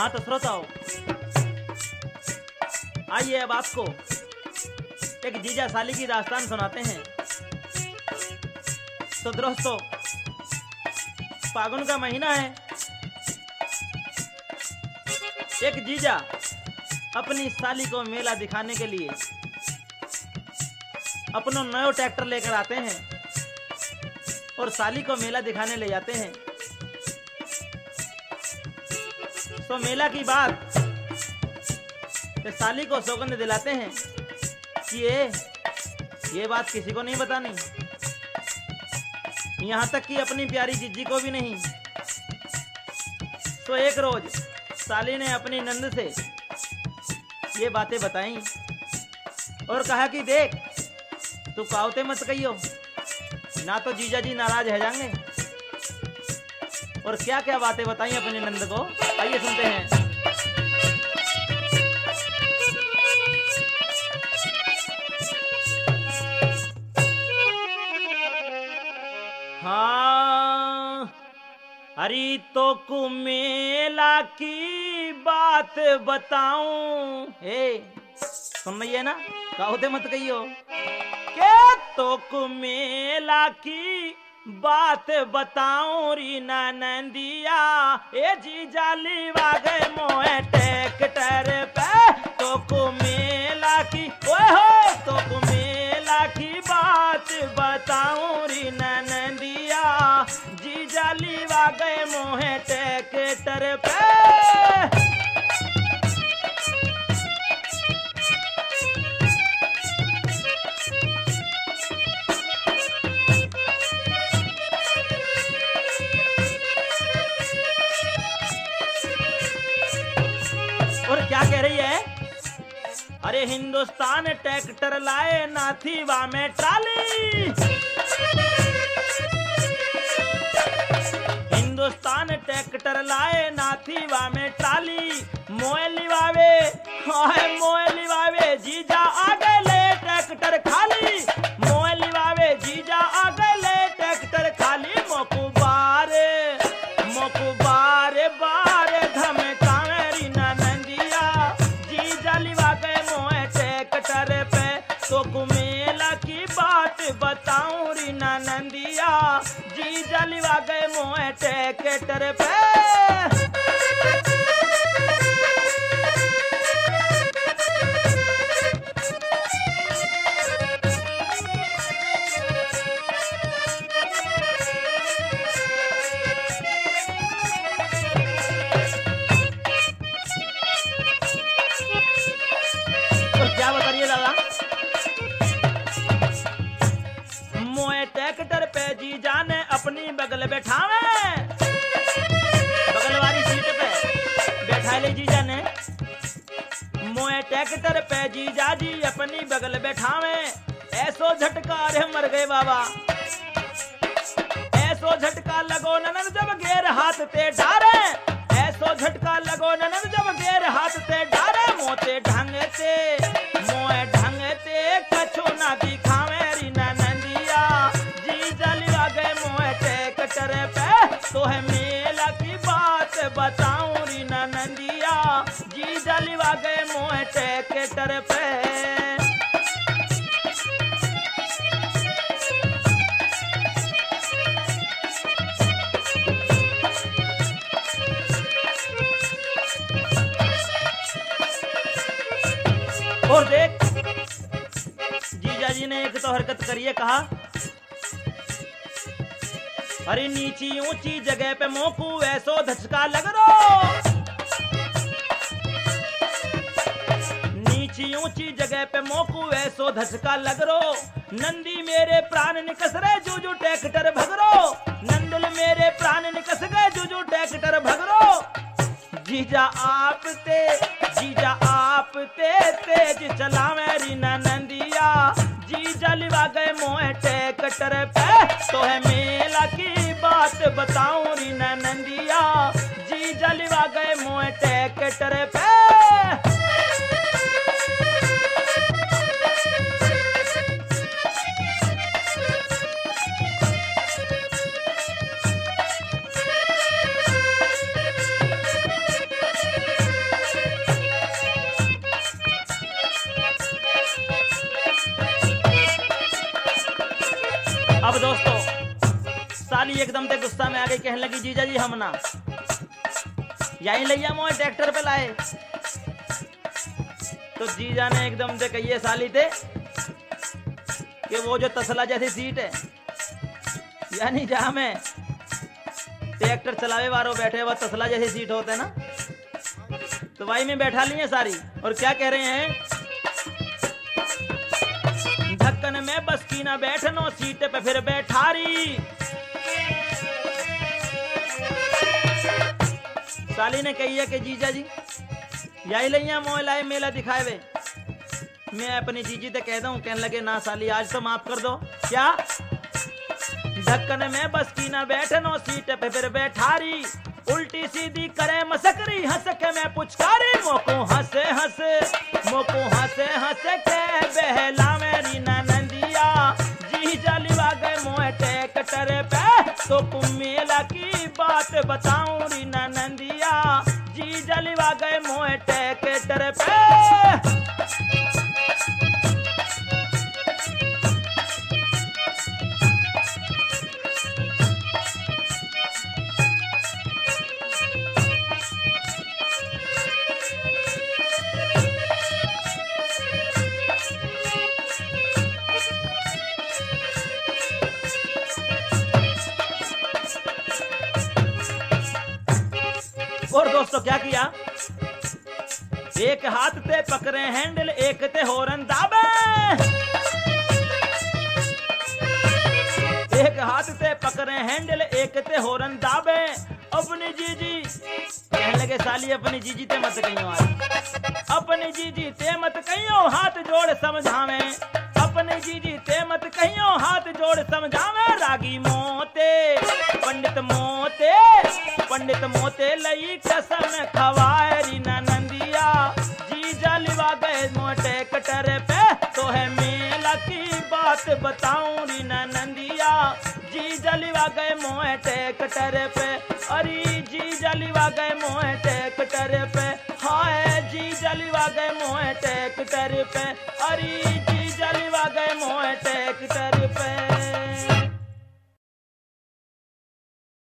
हाँ तो श्रोताओं, आइए अब आपको एक जीजा साली की दास्तान सुनाते हैं। तो दोस्तों, फागुन का महीना है। एक जीजा अपनी साली को मेला दिखाने के लिए अपना नया ट्रैक्टर लेकर आते हैं और साली को मेला दिखाने ले जाते हैं। तो मेला की बात तो साली को सौगंध दिलाते हैं कि ये बात किसी को नहीं बतानी, यहाँ तक कि अपनी प्यारी जीजी को भी नहीं। तो एक रोज साली ने अपनी नंद से ये बातें बताई और कहा कि देख, तू कावते मत कहियो, ना तो जीजा जी नाराज हो जाएंगे। और क्या क्या बातें बताई अपने नंद को, आइए सुनते हैं। हाँ, अरे तो कुमेला की बात बताऊं, हे सुन रही है ना, कावते मत कहियो। के तो कुमेला की बात बताऊं री नंदिया, ए जीजा लीवा गए मोए ट्रैक्टर पे। तो कुमेला की ओए हो, तो कुमेला की बात बताऊं री नंदिया, जीजा लीवा गए मोए ट्रैक्टर पे। और क्या कह रही है, अरे हिंदुस्तान ट्रैक्टर लाए नाथीवा में ट्राली, हिंदुस्तान ट्रैक्टर लाए नाथीवा में ट्राली, मोए लिवावे हाय मोए लिवावे जीजा आ गए ले ट्रैक्टर खाली, मोए लिवावे जीजा आ गए ले ट्रैक्टर खाली। मोकुबारे मोकुबारे बारे धमकावेरी नंदिया, जीजा लिवा गए मोए ट्रैक्टर पे। तो कुमेला की बात बताऊं री नंदिया, जीजा लिवा गए मोए ट्रैक्टर पे। क्या बता रही है दादा, मोए ट्रैक्टर पे जीजा ने अपनी बगल बैठावे, बगल वाली सीट पे बैठा ले जीजा ने। मोए ट्रैक्टर पे जीजा जी अपनी बगल बैठावे, ऐसो झटका रे मर गए बाबा, ऐसो झटका लगो ननद जब गेर हाथ ते डारे, ऐसो झटका लगो ननद जब गेर हाथ ते डारे। मोते ढंगते मोए ढंगते कछु ना दिखावे री नंदिया, जीजा लिवा गए मोए ट्रैक्टर पे। तो है मेला की बात बताऊं री नंदिया, जीजा लिवा गए मोए ट्रैक्टर पे। और देख, जीजा जी ने एक तो हरकत करिए, कहा अरे नीची ऊंची जगह पे मोकू ऐसो धचका लग रो, नीची ऊंची जगह पे मोकू ऐसो धचका लग रो। नंदी मेरे प्राण निकस रहे जूजू ट्रैक्टर भगरो, नंदुल मेरे प्राण निकस गए जूजू ट्रैक्टर भगरो। जीजा आप तेज चलावे री नंदिया, जीजा लिवा गए मोए ट्रैक्टर पे। तो है मेला की बात बताऊं री नंदिया, जीजा लिवा गए मोए ट्रैक्टर पे। साली एकदम से गुस्सा में आ गई, कहने लगी जीजा जी हम ना यहीं लिया मोए ट्रैक्टर पे लाए। तो जीजा ने एकदम से कहिए साली थे कि वो जो तसला जैसी सीट है, यानी जहां में ट्रैक्टर चलावे वालों बैठे हुआ तसला जैसी सीट होते ना, तो वही में बैठा लिए सारी। और क्या कह रहे हैं, ढक्कन में बस की ना बैठनो, सीट पे फिर बैठारी। साली ने कही है कि जीजा जी यही लिया मोह लाए मेला दिखाए वे। मैं अपनी जीजी से कह दूं, कहने लगे ना साली आज तो माफ कर दो। क्या ढक्कन में बस की ना बैठनो, सीट पे फिर बैठारी। उल्टी सीधी करे मसकरी, हंस के मैं पुचकारी। मोको हंसे हंसे के बहला मेरी ननदिया। जीजा लिवा गए मोह ट्रैक्टर पे, तो मेला की बात बताऊं री ननदिया। जीजा लिवा गए मोह ट्रैक्टर पे। और दोस्तों क्या किया, एक हाथ ते पकड़े हैंडल, एक ते हॉर्न दाबे। एक हाथ ते पकड़े हैंडल, एक ते हॉर्न दाबे। अपनी जीजी कहने लगे साली अपनी जीजी ते मत कहियो आज, अपनी जीजी ते मत कहियो, हाथ जोड़ समझावे। अपनी जीजी ते मत कहियो, हाथ जोड़ समझावे। रागी मोते पंडित मोते लई कसम खवाए री ननदिया। जीजा लिवा गए मोटे कटर पे, तो है मेला की बात बताऊं री ननदिया। जीजा लिवा गए मोटे कटर पे, अरे जीजा लिवा गए मोटे कटर पे। हाय जीजा लिवा गए मोटे कटर पे, अरे जीजा लिवा गए मोटे कटर